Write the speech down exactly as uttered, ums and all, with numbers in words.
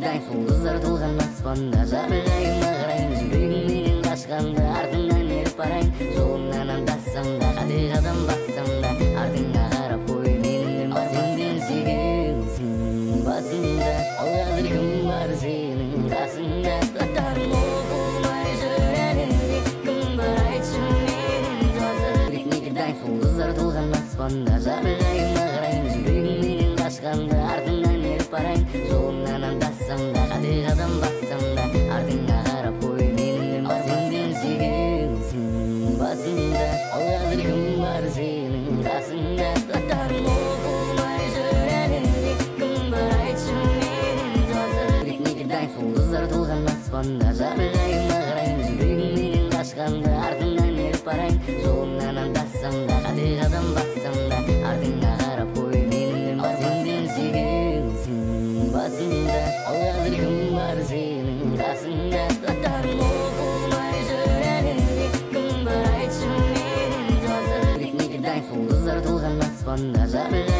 Егердай жұлдыздар толған аспанда жарқырайын ағарайын жүрегім менен қашқанда артыңнан еріп барайын жолыңнан адассам да қате қадам бассам да артыңа қарап қой менің бар сен сүйгенсің басында ал қазір кім бар сенің қасыңда хаттарым оқылмай жүр әлі де кім бар айтшы менің жазып егердай жұлдыздар толған аспанда жарқырайын ағарайын жүрегім менен қашқанда артыңнан еріп барайын жолыңнан адассам да қате қадам бассам да артыңа қарап қой менің бар сен сүйгенсің басында ал қазір кім бар сенің қасыңда хаттарым оқылмай жүр әлі де кім бар айтшы менің жазып егердай жұлдыздар толған аспанда жарқырайын ағарайын жүрегім менен қашқанда артыңнан еріп барайын жолыңнан адассам да қате қадам бассам да артыңа қарап қой менің бар сен сүйгенсің басында ал қазір кім бар сенің қасыңда хаттарым оқылмай жүр әлі де кім бар айтшы менің жазып егердай жұлдыздар толған аспанда жарқырайын